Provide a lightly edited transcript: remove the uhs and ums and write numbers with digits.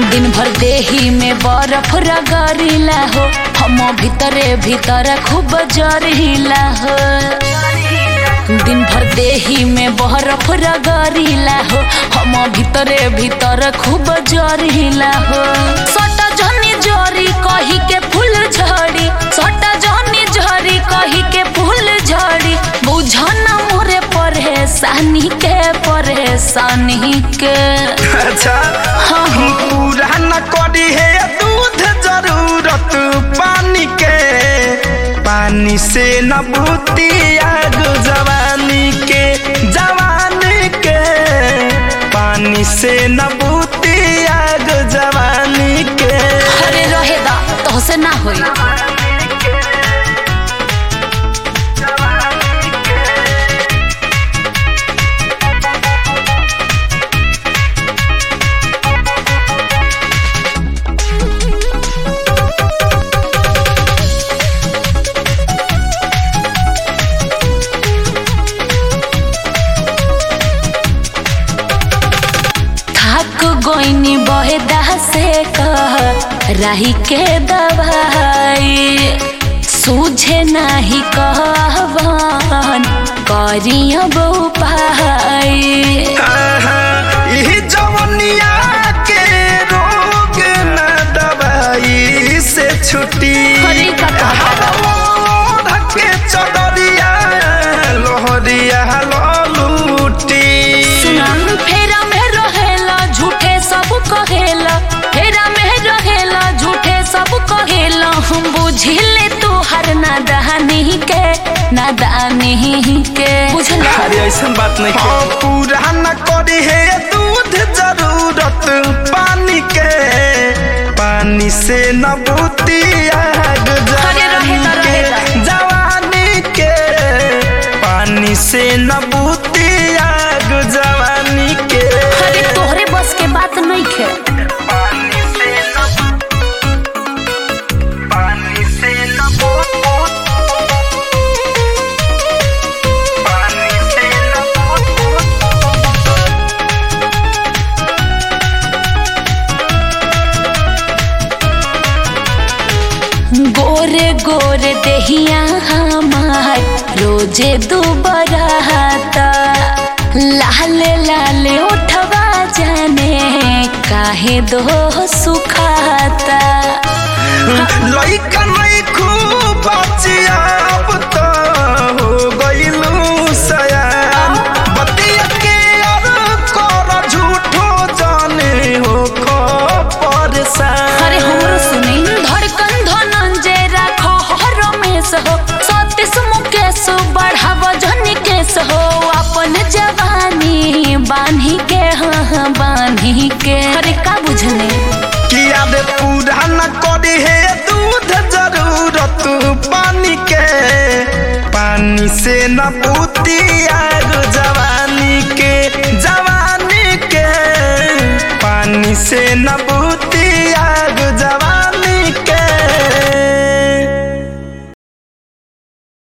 दिन भर देही में बर्फ रगड़िला हो, हम भीतरे भीतर खूब जरिला हो। दिन भर देही में बर्फ रगड़िला हो, हम भीतरे भीतर खूब जरिला हो। सटा जनी जरी कही के फूल झड़ी, सटा जनी जरी कही के फूल झड़ी। बुझना मोरे परेशानी के अच्छा हम पूरा न करी है दूध जरूरत पानी के, पानी से न बूती आग जवानी के, जवानी के पानी से न बूती आग जवानी के। अरे रहे दा तो से ना होई। गोइनी बहेदा से कह राही के दवाई, सूझे नाही कहवन करिया उपाय। जवनिया के रोग न दवाई से छुट्टी, धके चदरिया लोहरिया ललूटी। फेरा में रहेला झूठे सब कहेला, फेरा में रहेला झूठे सब कहेला। हम बुझिले तू हर नादानी के बुझला। अरे ऐसा बात नहीं है। पूरा न करी है दूध जरूरत पानी के, पानी से न बूती आग जवानी के, जवानी के पानी से न बूती आग जवानी के। अरे तोहरे बस के बात नहीं है। गोरे गोरे देहिया हमार रोजे दुबराता, लाले लाले उठवा जाने काहे दो सुखाता। लइका नहीं खूब बचिया अब तो हो गइलू सयान, बतिया के यार कर झूठो जाने हो खो परेशान। अरे हमरो सुनी धड़कन धनंजय राखो रमेश हो, सतीश मुकेश बढ़ाव जनी केस हो। अपन जवानी बांधी के हाँ बांधी के। अरे का बुझने किया दे पूरा न करी है दूध जरूरत पानी के, पानी से न बूती आग जवानी के, जवानी के पानी से न बूती आग जवानी।